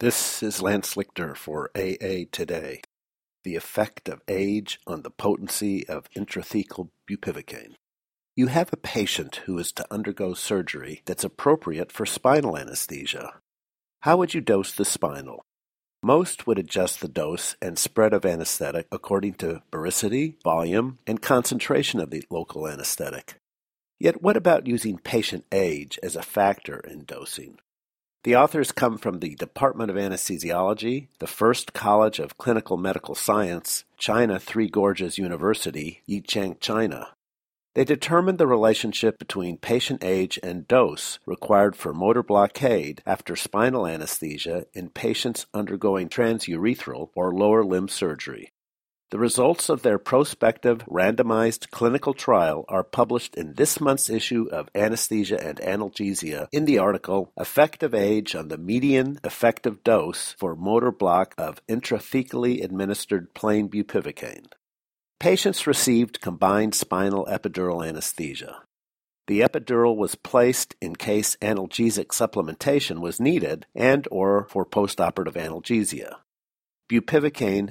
This is Lance Lichter for AA Today. The effect of age on the potency of intrathecal bupivacaine. You have a patient who is to undergo surgery that's appropriate for spinal anesthesia. How would you dose the spinal? Most would adjust the dose and spread of anesthetic according to baricity, volume, and concentration of the local anesthetic. Yet what about using patient age as a factor in dosing? The authors come from the Department of Anesthesiology, the First College of Clinical Medical Science, China Three Gorges University, Yichang, China. They determined the relationship between patient age and dose required for motor blockade after spinal anesthesia in patients undergoing transurethral or lower limb surgery. The results of their prospective randomized clinical trial are published in this month's issue of Anesthesia and Analgesia in the article Effective Age on the Median Effective Dose for Motor Block of Intrathecally Administered Plain Bupivacaine. Patients received combined spinal epidural anesthesia. The epidural was placed in case analgesic supplementation was needed and or for postoperative analgesia. Bupivacaine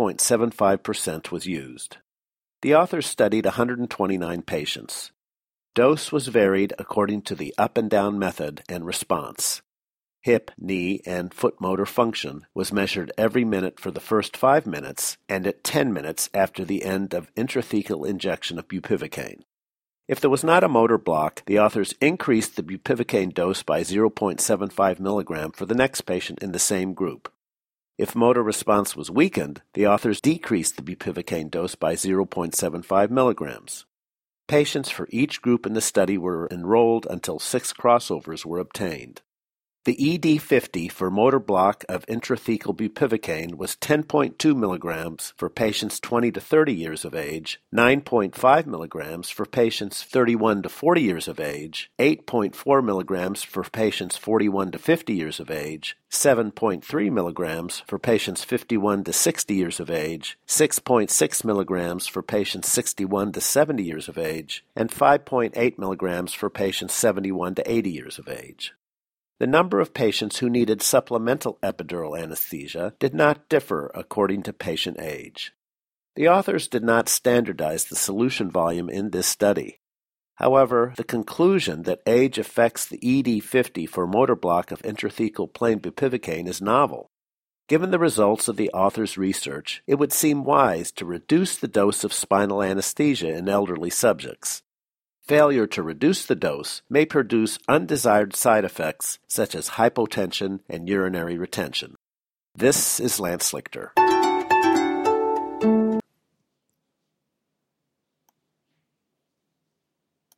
0.75% was used. The authors studied 129 patients. Dose was varied according to the up and down method and response. Hip, knee, and foot motor function was measured every minute for the first 5 minutes and at 10 minutes after the end of intrathecal injection of bupivacaine. If there was not a motor block, the authors increased the bupivacaine dose by 0.75 milligram for the next patient in the same group. If motor response was weakened, the authors decreased the bupivacaine dose by 0.75 milligrams. Patients for each group in the study were enrolled until 6 crossovers were obtained. The ED50 for motor block of intrathecal bupivacaine was 10.2 milligrams for patients 20 to 30 years of age, 9.5 milligrams for patients 31 to 40 years of age, 8.4 milligrams for patients 41 to 50 years of age, 7.3 milligrams for patients 51 to 60 years of age, 6.6 milligrams for patients 61 to 70 years of age, and 5.8 milligrams for patients 71 to 80 years of age. The number of patients who needed supplemental epidural anesthesia did not differ according to patient age. The authors did not standardize the solution volume in this study. However, the conclusion that age affects the ED50 for motor block of intrathecal plain bupivacaine is novel. Given the results of the authors' research, it would seem wise to reduce the dose of spinal anesthesia in elderly subjects. Failure to reduce the dose may produce undesired side effects such as hypotension and urinary retention. This is Lance Lichter.